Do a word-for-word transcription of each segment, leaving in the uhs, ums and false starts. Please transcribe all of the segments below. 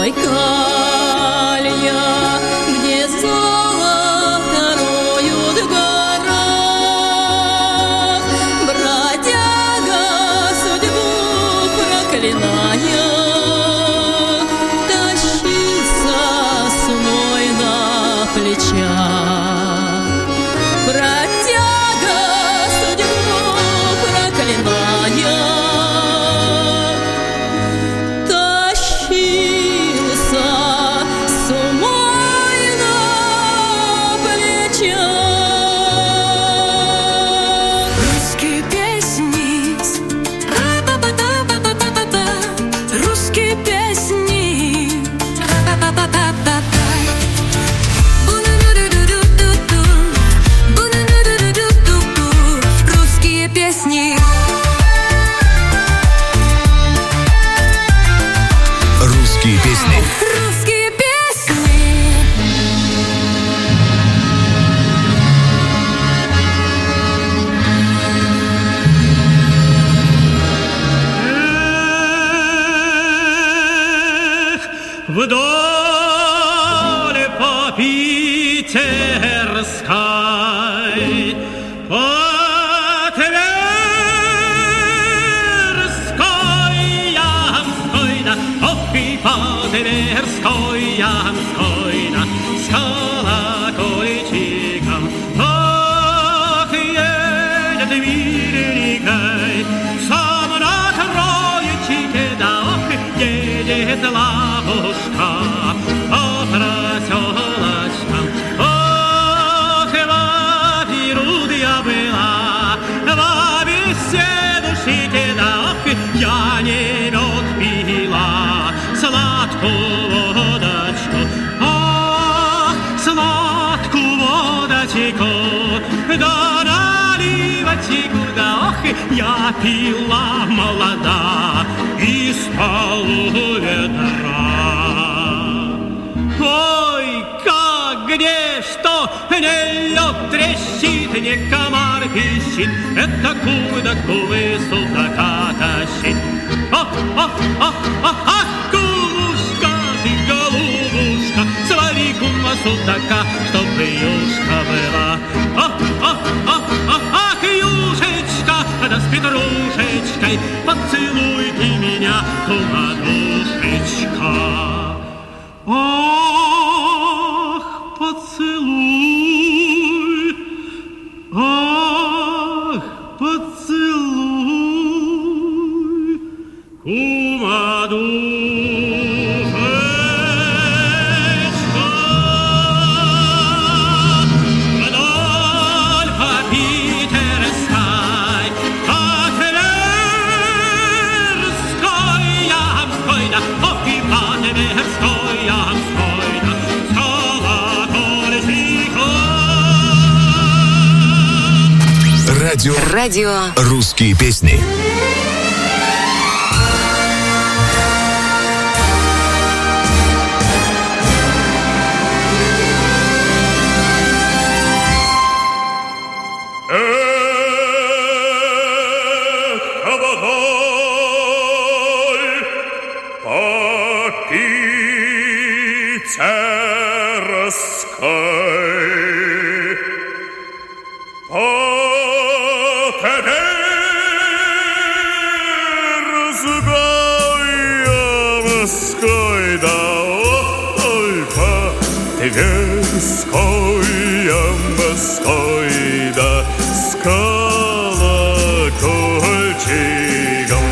Я пила молода из полуведра. Ой, как, где, что, не лед трещит, не комар пищит, это куда кувы судака тащит. Ах, ах, ах, ах, ах, кумушка, ты голубушка, свари кума судака, чтоб юшка была. Ах, ах, ах, ах, ах, юшечка, да с петрушечкой, поцелуй ты меня, кумадушечка. Ах, поцелуй, ах, поцелуй, кумадушечка. Радио, Радио «Русские песни». Тверская, Москвой, да с колокольчиком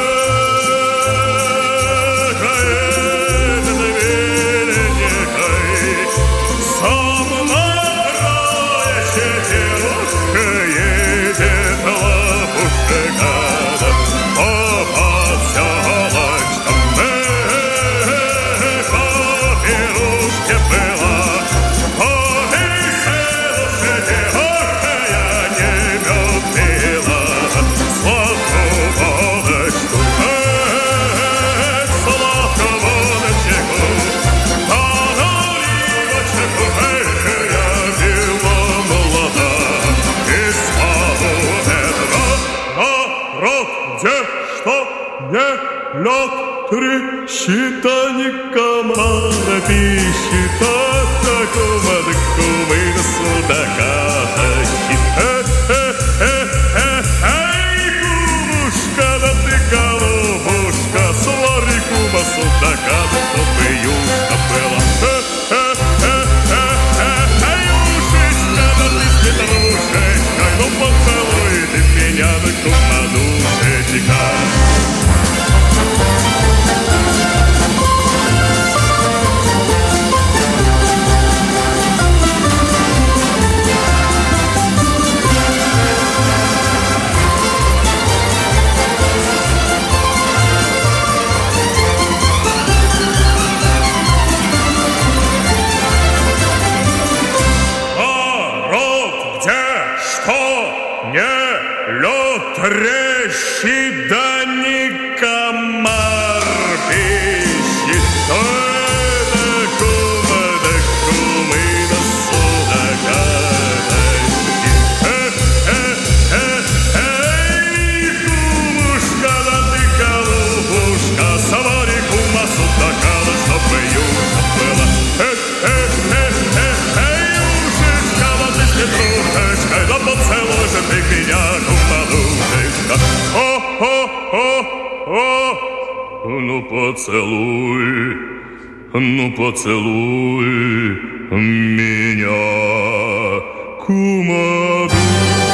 векает наверняка. Сам накроет девушка, едет лопушка, да по поселочкам пирушки была. Лед трещит, а не комара пищит, а такого да кумы на судака тащит. Эй, кумушка, да ты голубушка, свари кума судака, да чтоб юшка была. Эй, ушечка, да ты с петрушечкой, ну поцелуй ты меня, да кума душечка. Трещит, да не комар пищит, то это кума, да кумы на судака тащит. Эй, кумушка, да ты голубушка, свари кума судака, да чтоб юшка была. Эй, ушечка, да ты с петрушечкой, да поцелуй же ты меня, кума душечка. О-о-о-о, ну поцелуй, ну поцелуй меня, кума душечка.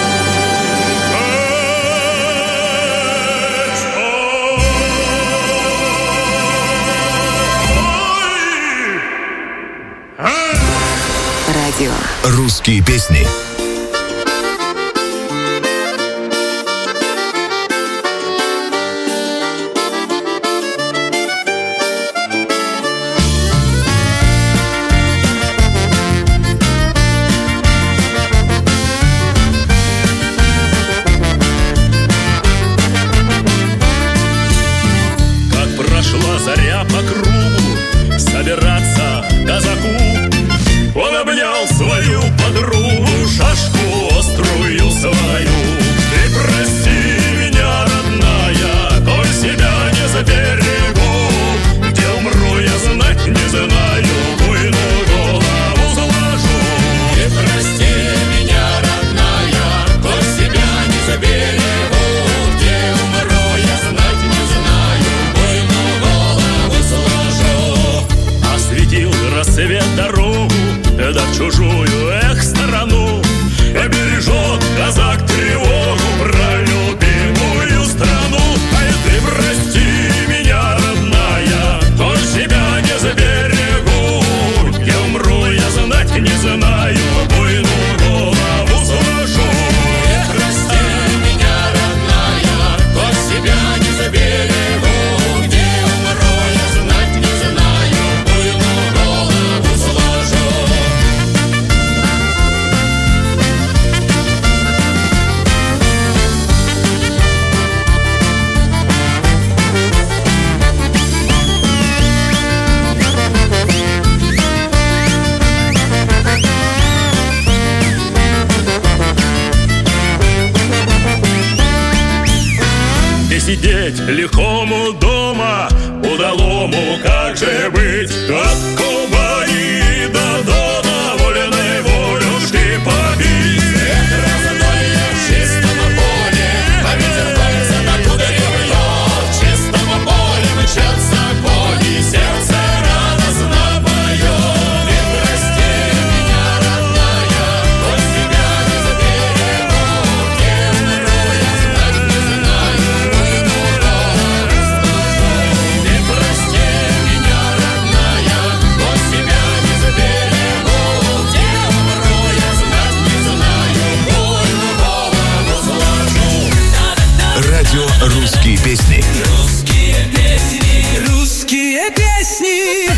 Радио «Русские песни». Сидеть лихому дома, удалому, как же быть, от Кубани до Дона, вольной волюшки побить. Это раздолье в чистом поле, а ветер дуется, так ударил бьет. В чистом поле мчатся кони, сердце радостно поет. И прости меня, родная, хоть тебя не заберегу, где умру я, знать не знаю. Радио «Русские песни». Русские песни. Русские песни.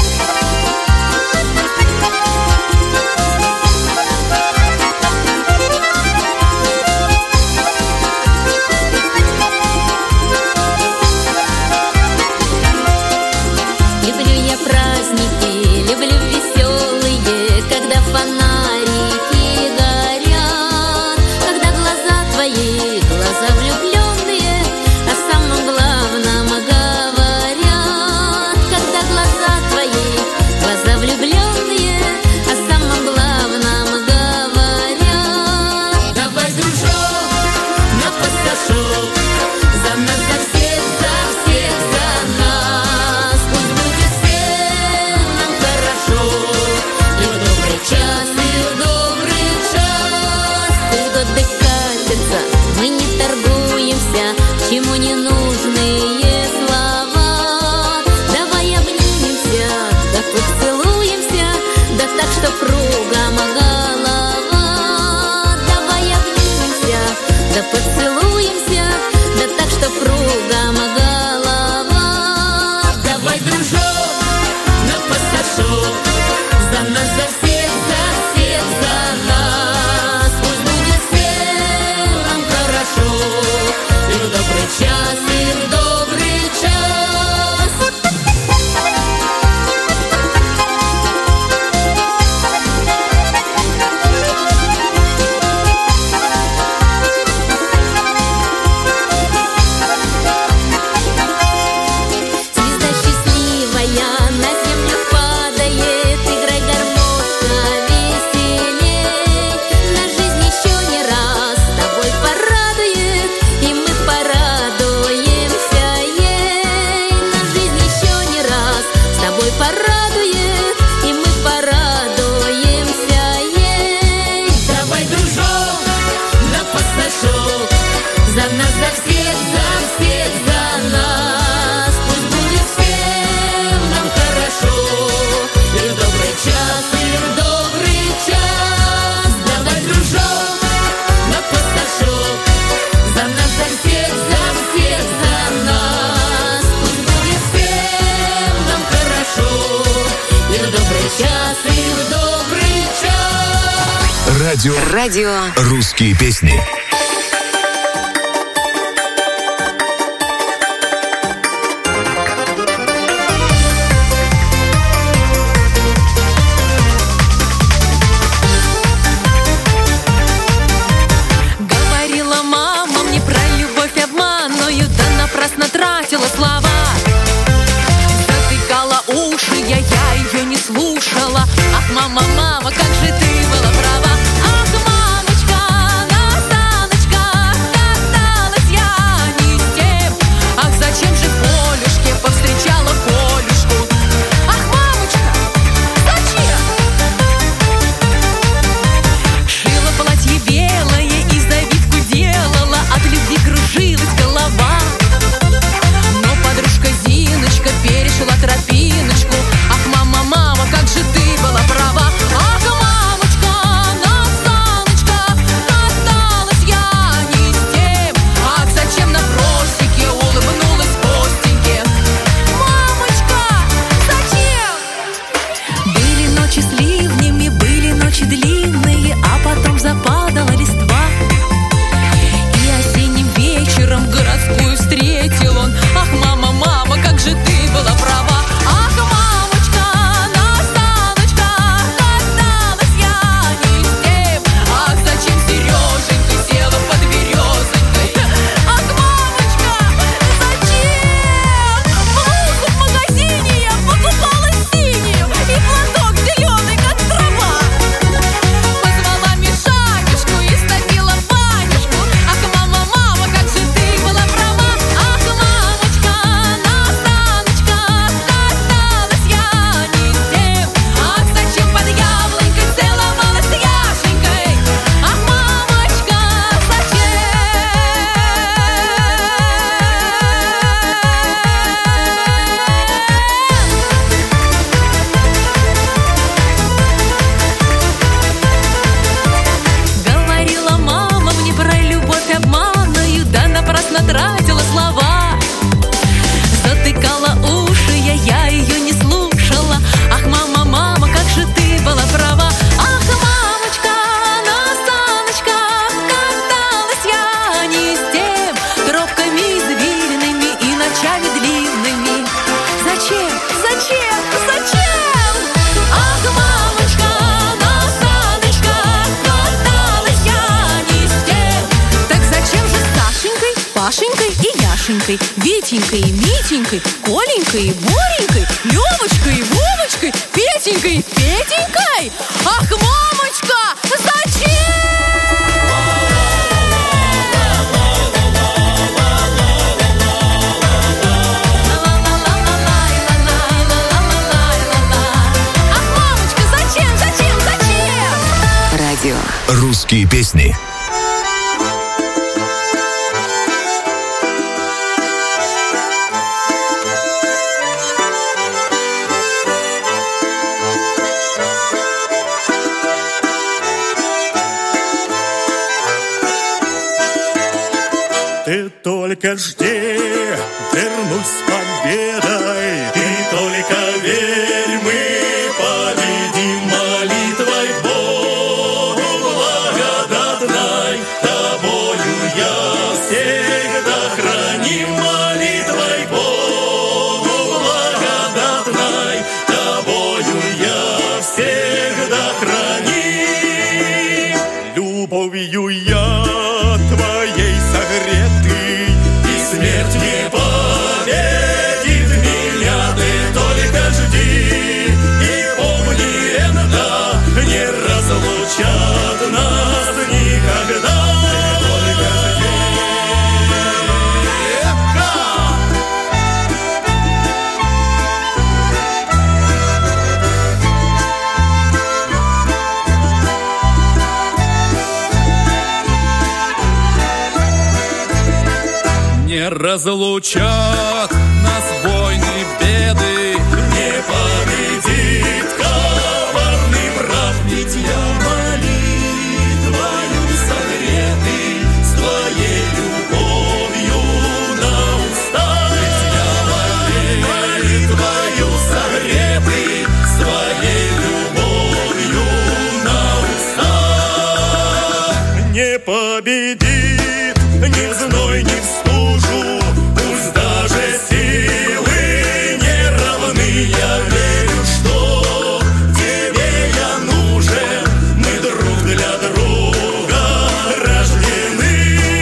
Люблю я праздники, люблю веселые, когда фонарики горят, когда глаза твои, глаза влюбленные, о самом главном говорят. да поцелуемся, да так, что кругом голова. Давай, дружок, на пасашок, за нас, за всех, за всех, за нас. Пусть будет всем нам хорошо, и в добрый час, и в добрый час. Звезда счастливая на землю падает, играй, гармошка, веселей. Нас жизнь еще не раз с тобой порадует, и мы порадуемся ей. Нас жизнь еще не раз с тобой порадует, и мы порадуемся ей. Давай, дружок, на пасашок, за нас, за всех, за всех, за нас. Пусть будет всем нам хорошо, и в добрый час, и в добрый час. Давай, дружок, на пасашок, за нас, за всех, за всех, за нас. Пусть будет всем нам хорошо, и в добрый час, и в добрый час. Радио Радио «Русские песни». Говорила мама мне про любовь обманную, да напрасно тратила слова. Затыкала уши, я, я ее не слушала. Ах, мама, мама, как же ты была права. Ах, мамочка, на саночках каталась я не с тем. Ах, зачем же в полюшке повстречала Полюшку. Ах, мамочка, зачем? Шила платье белое и завивку делала, от любви кружилась голова. Но подружка Зиночка перешла тропиночку. Ах, мама, мама, как же ты была права. Ах, мамочка, на саночках каталась я не с тем. Ах, зачем на просеке улыбнулась Костеньке. Мамочка, зачем? Были ночи с ливнями, были ночи длинные, а потом западала листва. И осенним вечером городскую встретил он. Ах, мама, мама, как же ты была права. Ах, мамочка, на саночках каталась я не с тем. Ах, зачем Сереженька села под березонькой. Ах, мамочка, зачем? Блузку в магазине я покупала синюю и платок зеленый, как трава. Позвала Мишанюшку и стопила Ванюшку. Ах, мама, мама, как же ты была права. Ах, мамочка, на саночках каталась я не с тем. Ах, зачем под яблонькой целовалась с Яшенькой. Ах, мамочка, зачем? Говорила мама мне про любовь обманную, да напрасно тратила слова. Затыкала уши, я, я ее не слушала. Ах, мама, мама, как же ты была права. Ах, мамочка, на саночках каталась я не с тем. Тропками извилинными и ночами длинными. Зачем, зачем, зачем? Ах, мамочка, на саночках каталась я не с тем. Так зачем же с Сашенькой, Пашенькой и Яшенькой, Витенькой и Митенькой, Коленькой и Боренькой, Левочкой и Вовочкой, Петенькой и Петенькой? Ах, мамочка, зачем? Ах, мамочка, зачем, зачем, зачем? Радио «Русские песни». Ты только жди, вернусь с победой. Ты только верь, мы победим молитвой Богу благодатной. Тобою я всегда храним молитвой Богу благодатной. Тобою я всегда храним. Любовью я твоей согретый, и смерть не победит меня. Ты только жди и помни это, не разлучат нас никогда. Ты только жди. Не разлучат нас войны, беды, Не победит коварный враг, ведь я молитвою согретый, с твоей любовью на устах. Ведь я молитвою согретый, с твоей любовью на устах. Не победит ни зной, ни в стужу, пусть даже силы не равны. Я верю, что тебе я нужен, мы друг для друга рождены.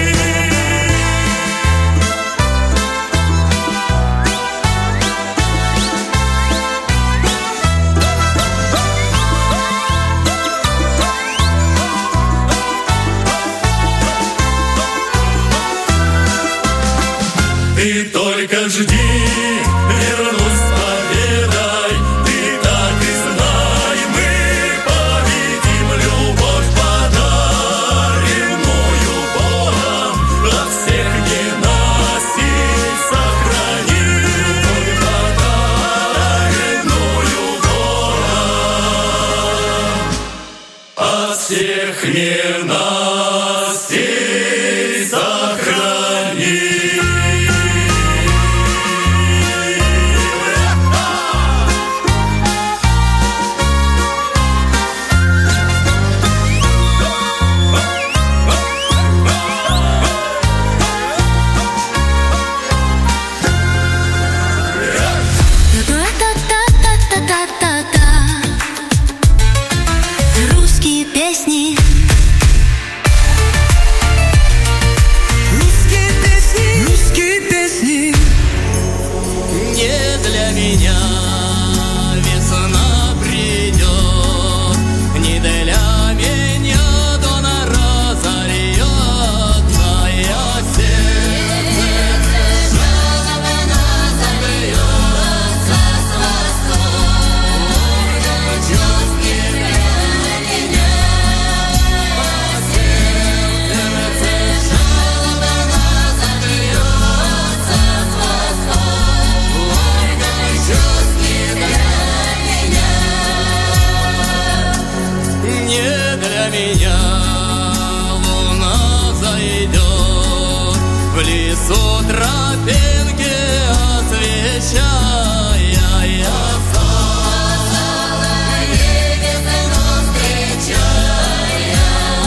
Ты только жди, вернусь с победой. Ты так и знай, мы победим. Любовь, подаренную Богом, от всех ненастей сохраним. Любовь, подаренную Богом, от всех ненастей сохраним. Та-та-та-та-та-та-та. Русские песни. русские песни, русские песни. Не для меня весна придет, не для меня дона разольется. Я сердце жалобно забьется с восторгом чувств не для меня. Сердце жалобно забьется с восторгом чувств не для меня. Не для меня луна зайдет, в лесу тропинки освещая. Я солнце встречая,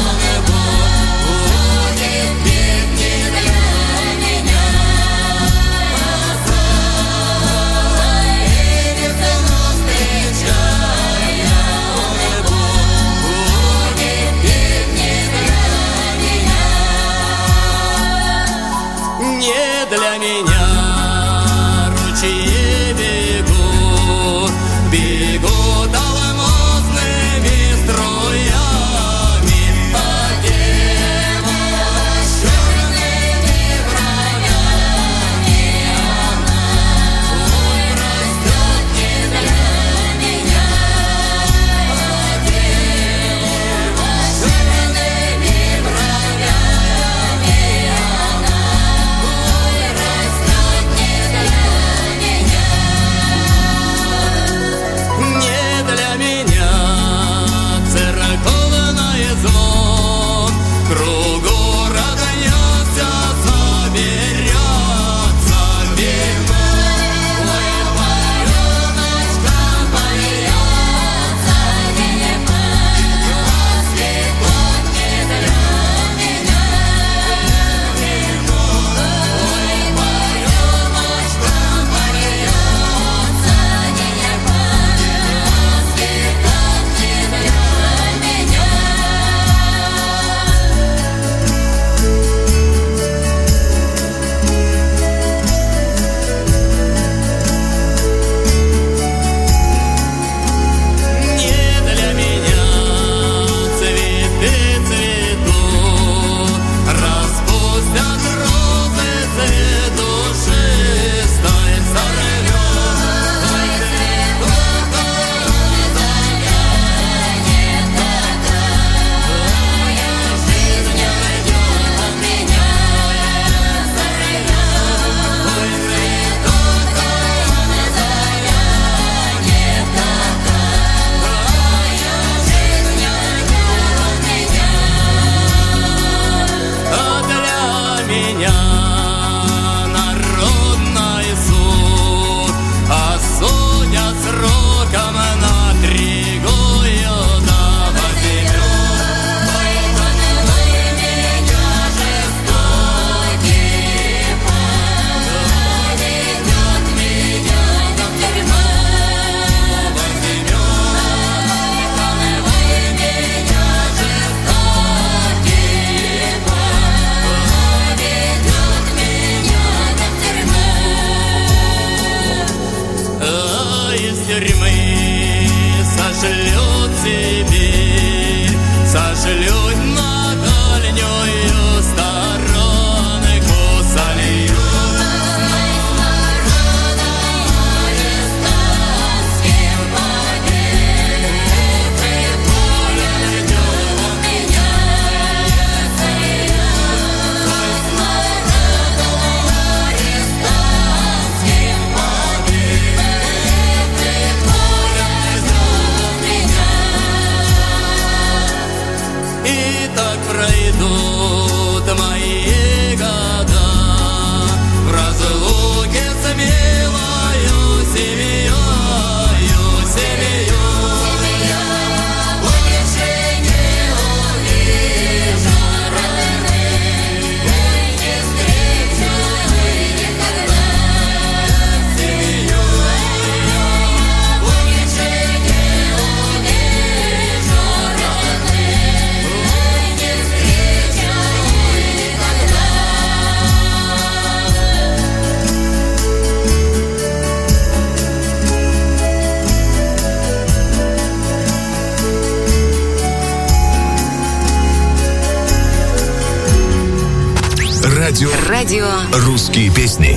будет петь не для меня. Весну встречая, будет петь не для меня. Не для меня ручьи бегут, бегут алмазными струями по небу с черными бровями. Она растет не для меня. Дева с черными бровями. Она растет не для меня. меня народный суд, а судят сроком на три года. Возьмет, ой, меня жестокий поведет меня в тюрьму. Возьмет, ой, меня жестокий поведет меня в тюрьму. А из тюрьмы сошлют Сибирь, сошлют на дальнюю сторонку, сольют с народом арестантским погиб, и пуля ждет меня. Сольют с народом арестантским погиб, и пуля ждет меня. И так пройдут мои года в разлуке с милою семьёю, семьёю. Больше не увижу родных, не встречу никогда семью. Больше не увижу родных, не встречу никогда. Радио Радио «Русские песни».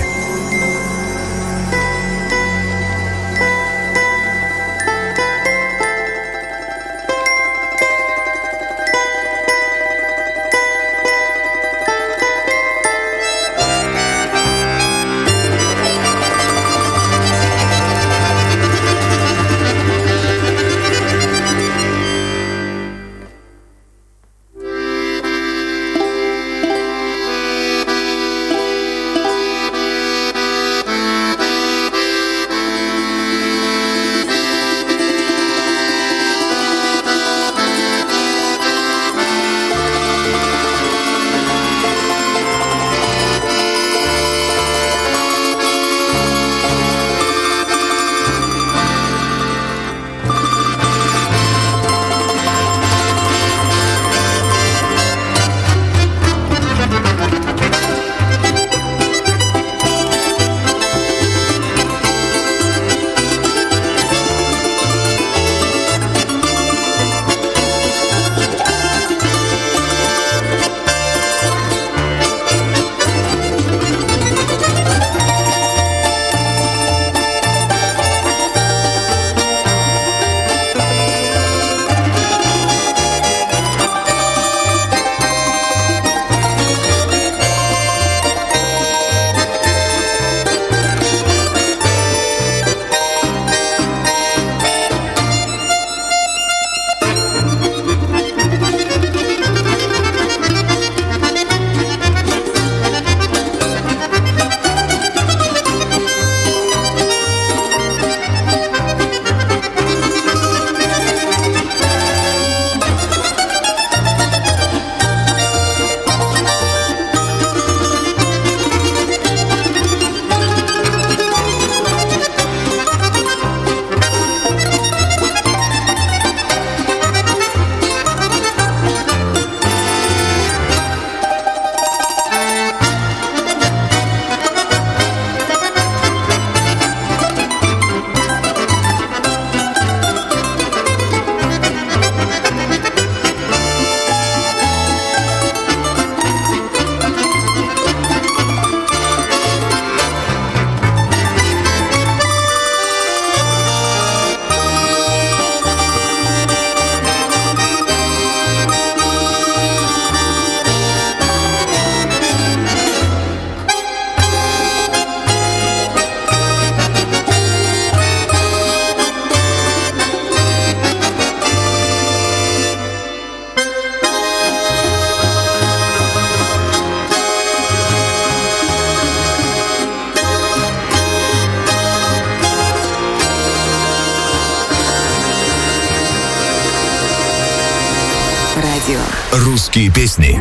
Русские песни.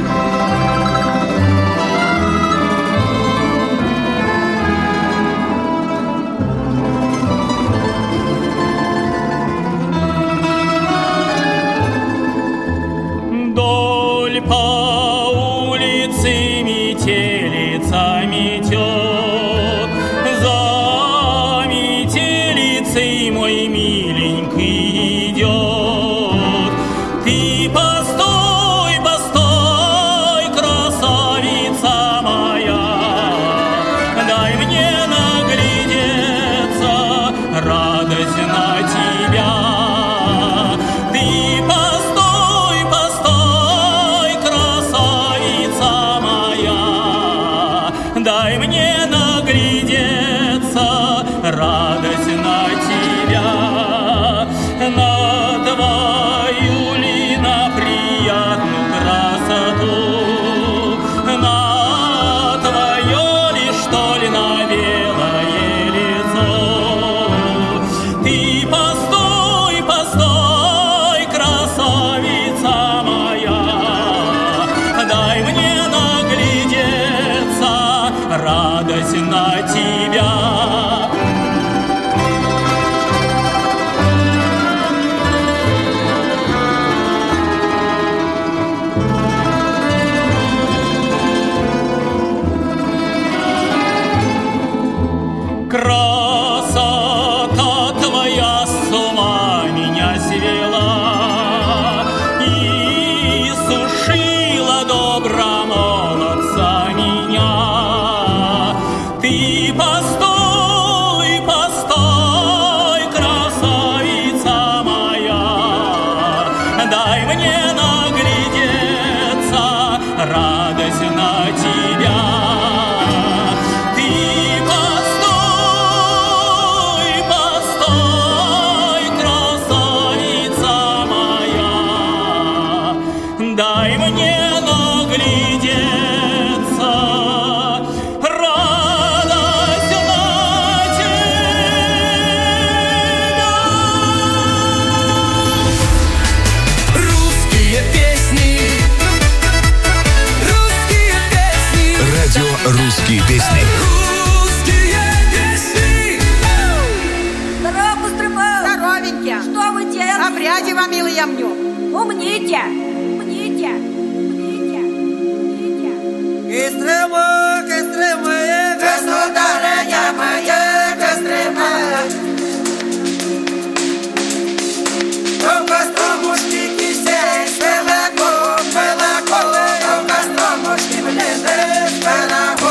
Вдоль по улице метелица метет, за метелицей мой миленький идет. Ты постой, постой, красавица моя, дай мне наглядеться, радость на тебя. Ты постой, постой, красавица моя, дай мне наглядеться, радость на тебя. На твою ли, на приятную красоту, на твое ли, что ли, на белое лицо. Ты постой, постой, красавица моя, дай мне наглядеться, радость на тебя. Красота твоя с ума меня свела и сушила добра молодца меня. Ты постой, постой, красавица моя, дай мне наглядеться, радость на тебя. Ты постой, постой, красавица моя, дай мне наглядеться, радость на тебя. Русские песни, русские песни, Радио «Русские песни». русские песни. Здорово, Кострома! Здоровенькие. Что вы делаете? А пряди вам, милый, я мню. Умните! Умните! Умните! Умните! Кострома, Кострома, государыня моя, Кострома. У Костромушки кисель, пелако, пелако, у Костромушки бледы, пелако.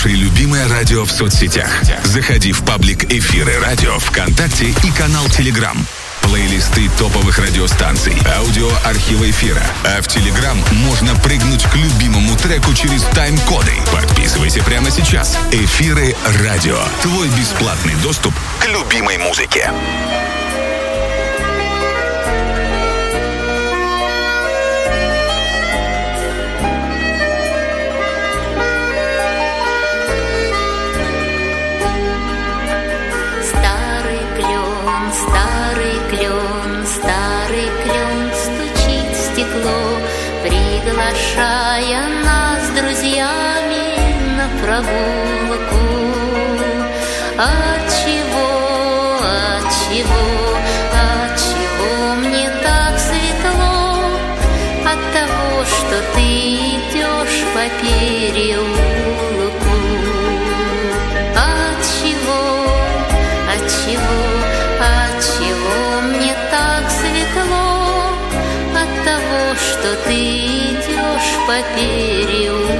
Слушай любимое радио в соцсетях. Заходи в паблик «Эфиры радио» ВКонтакте и канал Телеграм. Плейлисты топовых радиостанций, аудиоархива эфира. А в Телеграм можно прыгнуть к любимому треку через тайм-коды. Подписывайся прямо сейчас. «Эфиры радио». Твой бесплатный доступ к любимой музыке. Приглашая нас с друзьями на прогулку. Отчего, отчего, отчего мне так светло? От того, что ты идешь по переулку. Отчего, отчего, отчего мне так светло? От того, что ты идешь по переулку.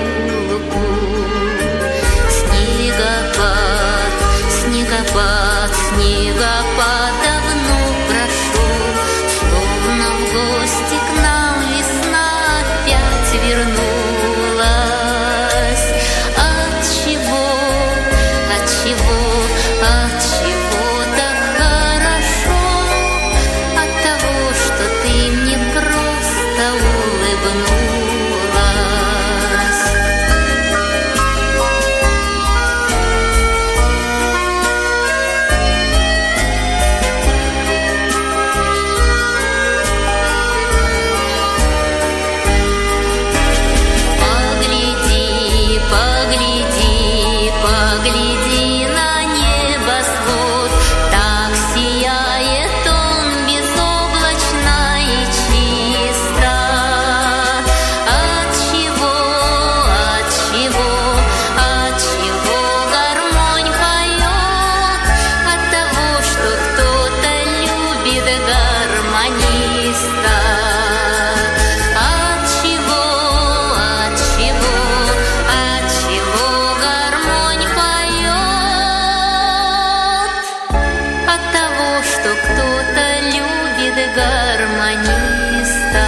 Снегопад, снегопад, снегопад давно прошел, словно в гости к нам весна опять вернулась. Отчего, отчего, отчего так хорошо? От того, что ты мне просто улыбнулась. Погляди, погляди, погляди на небосвод, так сияет он безоблачно и чисто. Отчего, отчего, отчего гармонь поет? От того, что кто-то любит гармониста. Отчего, отчего, отчего гармонь поет? От того, что кто-то любит гармониста.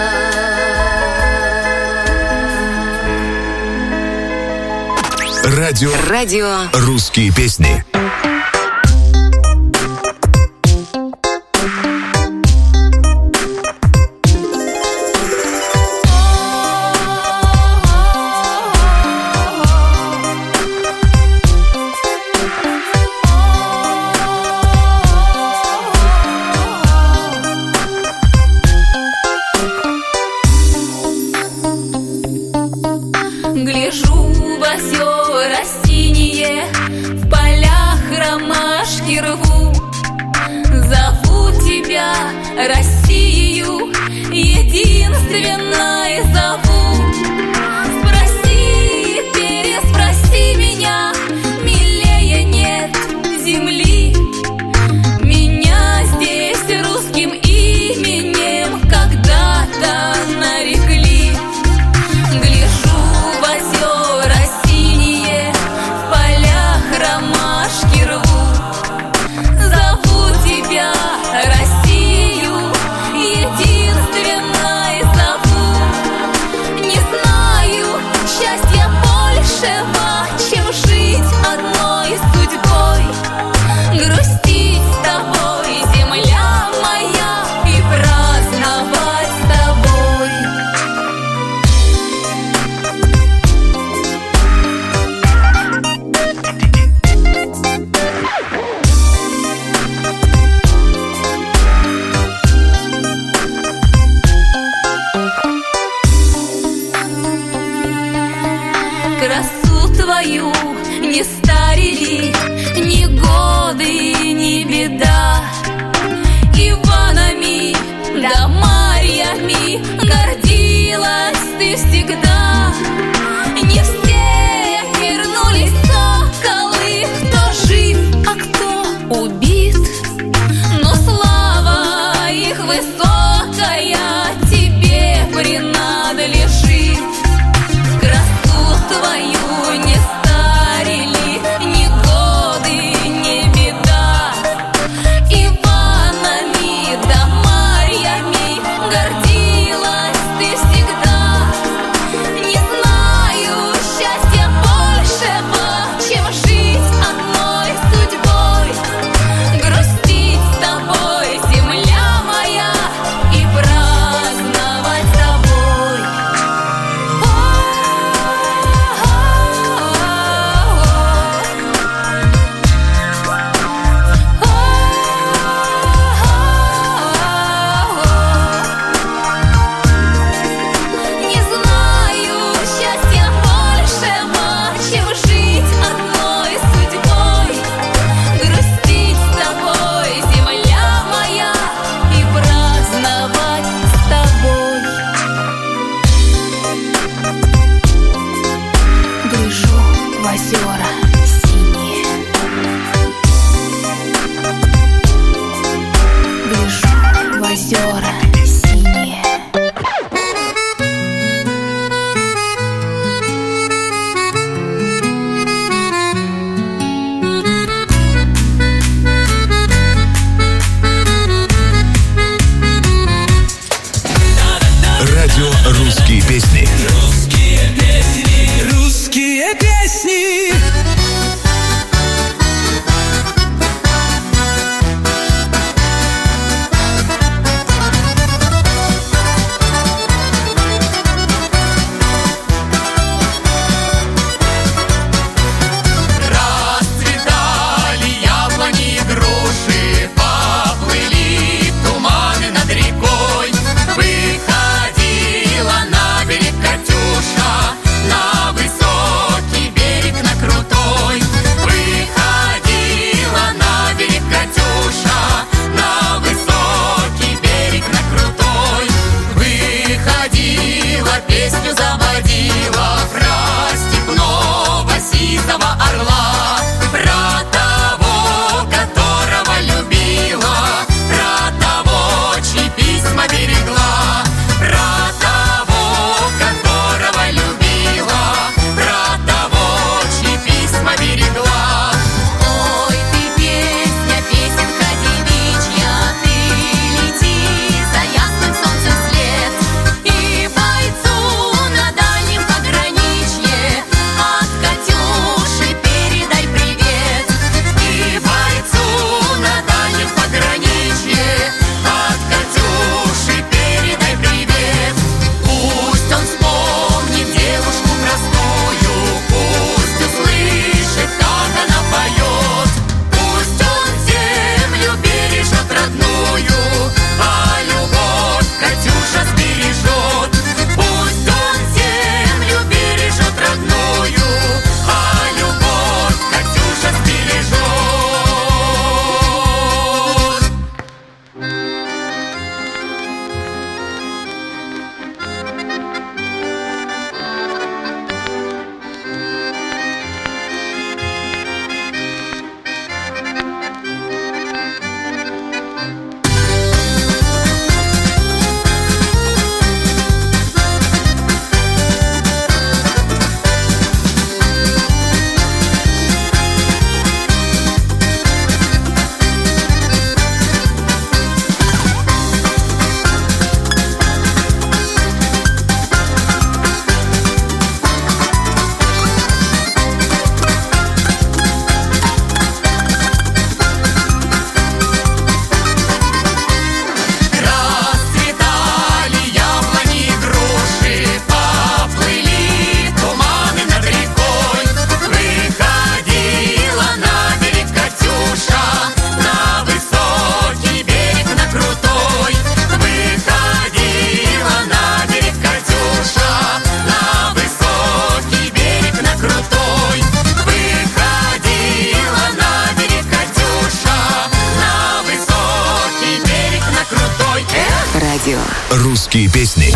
Радио Радио «Русские песни». Гляжу в озера синие, в полях озера синие. Гляжу в озера синие. Радио «Русские песни». Русские песни, русские песни. Расцветали яблони и груши, поплыли туманы над рекой. Выходила на берег Катюша, на высокий берег, на крутой. Выходила на берег Катюша, на высокий берег, на крутой. Выходила, песню заводила про степного сизого орла, про того, которого любила, про того, чьи письма берегла, про того, которого любила, про того, чьи письма берегла. Ой, ты песня, песенка девичья, ты лети за ясным солнцем вслед. И бойцу на дальнем пограничье от Катюши передай привет. И бойцу на дальнем пограничье от Катюши передай привет. Пусть он вспомнит девушку простую, пусть услышит, как она поет. Пусть он землю бережет родную, а любовь Катюша сбережет. Пусть он землю бережет родную, а любовь Катюша сбережет. Расцветали яблони и груши, поплыли туманы над рекой. Выходила на берег Катюша, на высокий берег, на крутой. Выходила на берег Катюша, на высокий берег, на крутой. Выходила на берег Катюша, на высокий берег, на крутой. Эх! Радио. «Русские песни».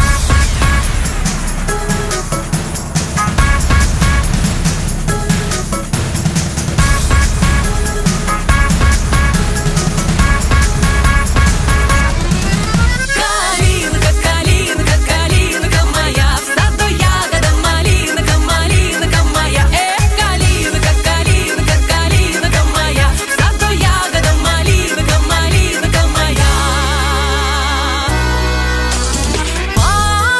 Калинка, калинка, калинка моя, в саду ягода малинка, малинка моя. Эх, калинка, калинка, калинка моя, в саду ягода малинка, малинка моя.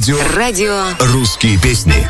Радио. Радио. Русские песни.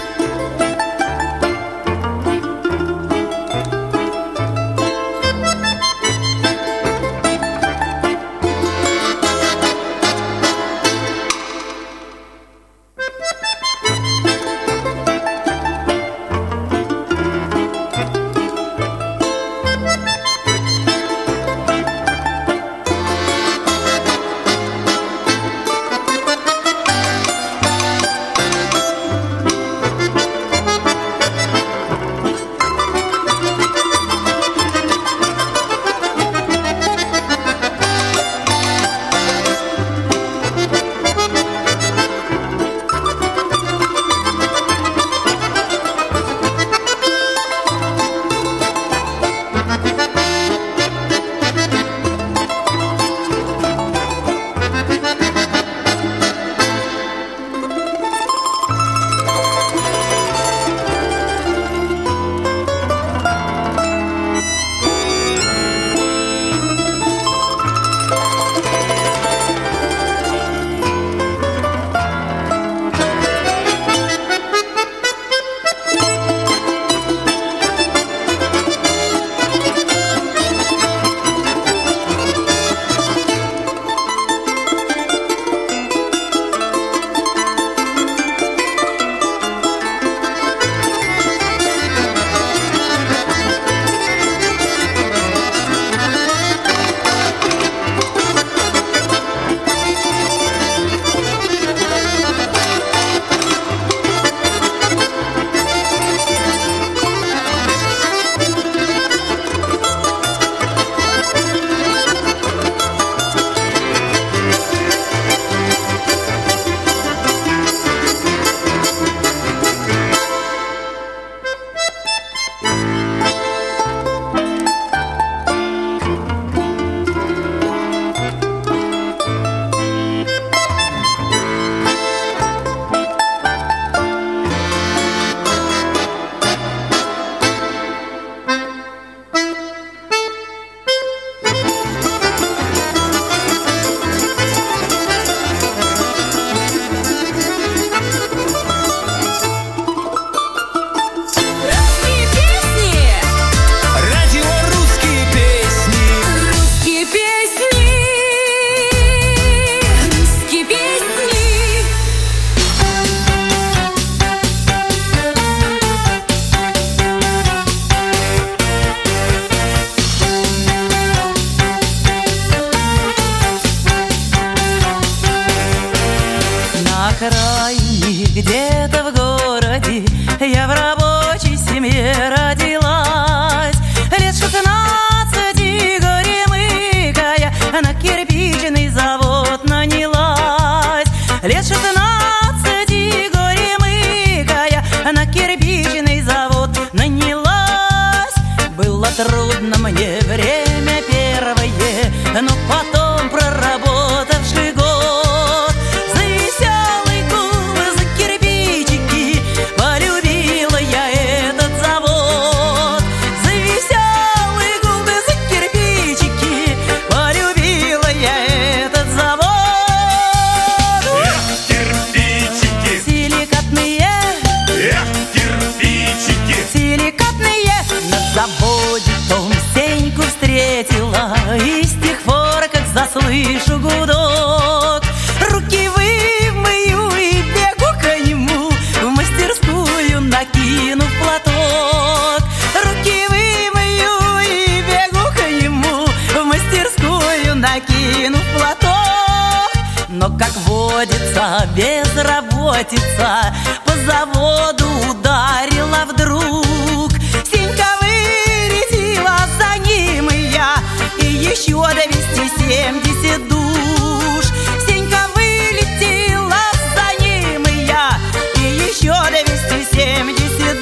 Безработица по заводу ударила вдруг. Сенька вылетела за ним и я, и еще двести семьдесят душ. Сенька вылетела за ним и я, и еще двести семьдесят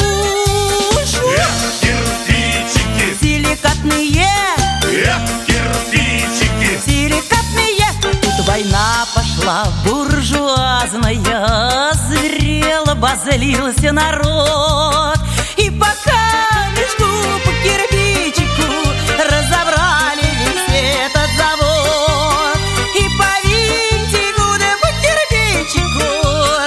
душ. Эх, кирпичики, силикатные, эх, кирпичики, силикатные. Тут война пошла буржуазная, зрело обозлился народ. И пока мешку по кирпичику разобрали весь этот завод, и по винтику да по кирпичику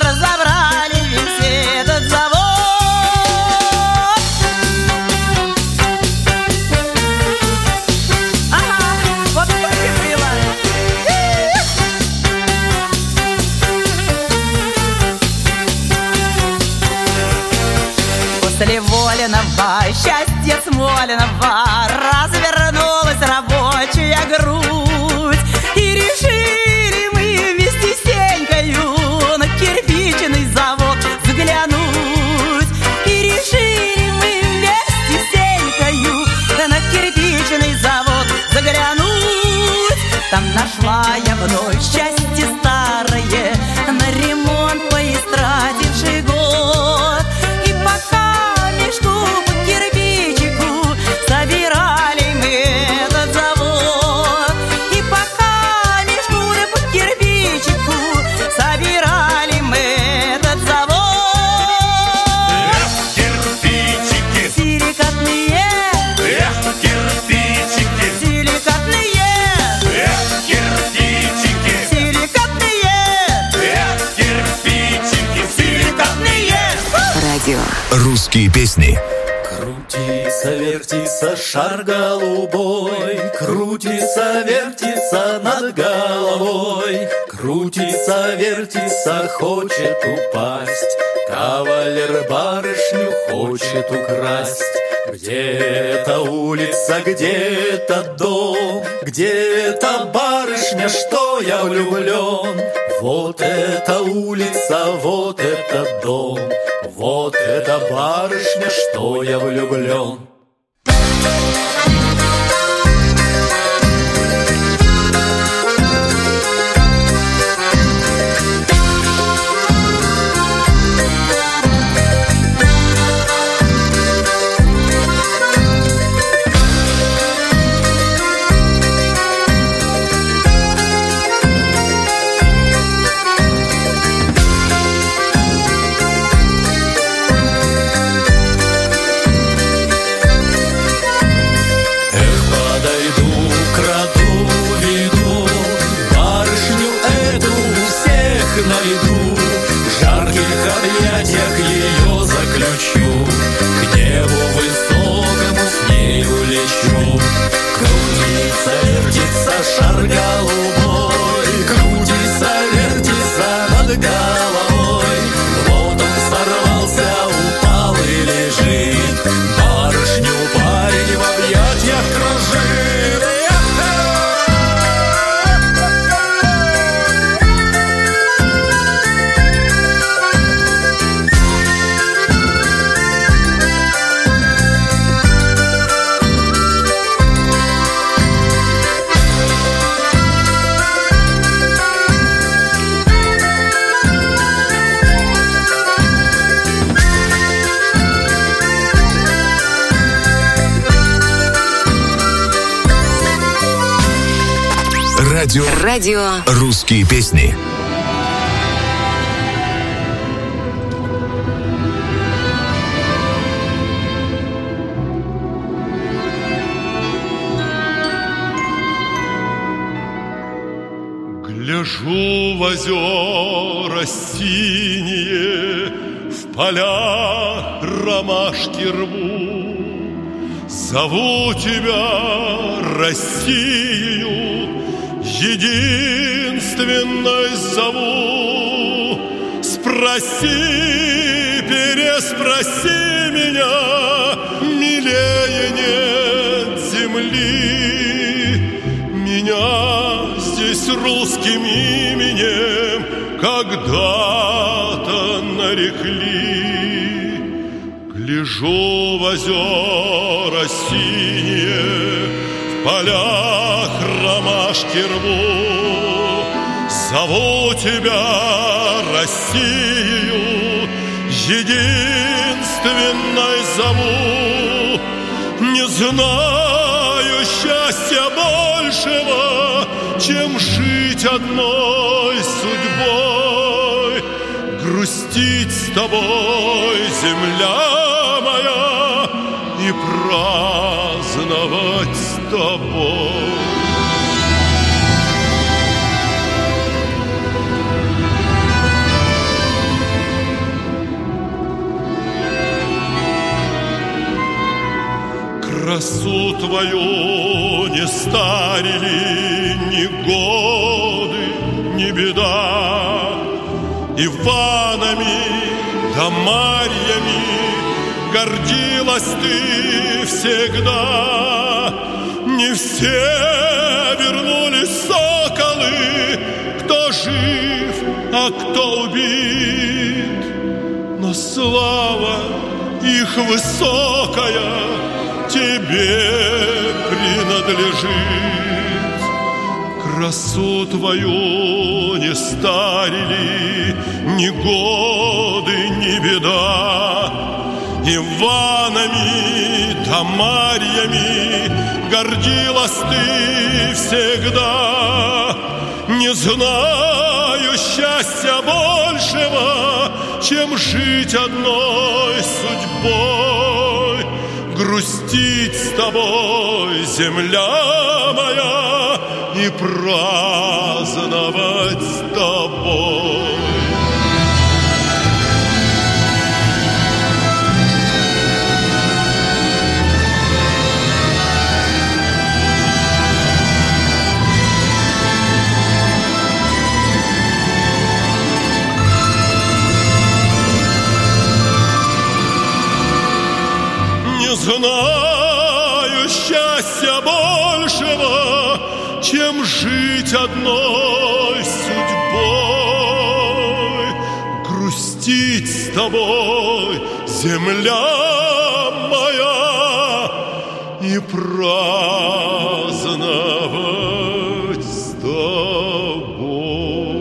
заново развернулась рабочая грудь. И решили мы вместе с Сенькою на кирпичный завод заглянуть. И решили мы вместе с Сенькою на кирпичный завод заглянуть. Там нашла я вновь счастье старое, на ремонт поистративший год. И пока мешку по кирпичику собирали мы этот завод. И пока мешку по кирпичику собирали мы этот завод. Эх, кирпичики, силикатные, эх, кирпичики, силикатные, эх, кирпичики, силикатные, эх, кирпичики, силикатные. Радио. Русские песни. Крутится, вертится шар голубой, крутится, вертится над головой, крутится, вертится, хочет упасть, кавалер барышню хочет украсть. Где-то улица, где-то дом, где-то барышня, что я влюблен. Вот эта улица, вот этот дом, вот эта барышня, что я влюблен. Найду, в жарких объятиях ее заключу, к небу высокому с нею лечу. Крутится, вертится шар голубой, крутится, вертится над головой. Вот он сорвался, упал и лежит, барышню парень в объятиях кружит. Радио. Радио. Русские песни. Гляжу в озера синие, в поля ромашки рву. Зову тебя, Россию, единственной зову. Спроси, переспроси меня, милее нет земли. Меня здесь русским именем когда-то нарекли. Гляжу в озера синие, в полях ромашки рву. Зову тебя, Россию, единственной зову. Не знаю счастья большего, чем жить одной судьбой. Грустить с тобой, земля моя, и праздновать с тобой. Красу твою не старили ни годы, ни беда. Иванами да Марьями гордилась ты всегда. Не все вернулись соколы, кто жив, а кто убит, но слава их высокая тебе принадлежит. Красу твою не старили ни годы, ни беда. Иванами да Марьями гордилась ты всегда. Не знаю счастья большего, чем жить одной судьбой. Грустить с тобой, земля моя, и праздновать с тобой. Не знаю счастья большего, чем жить одной судьбой. Грустить с тобой, земля моя, и праздновать с тобой.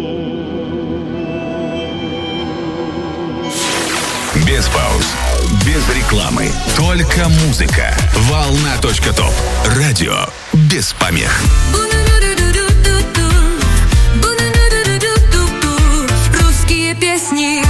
Без пауз, без рекламы, только музыка. Волна точка топ. Радио без помех. Русские песни.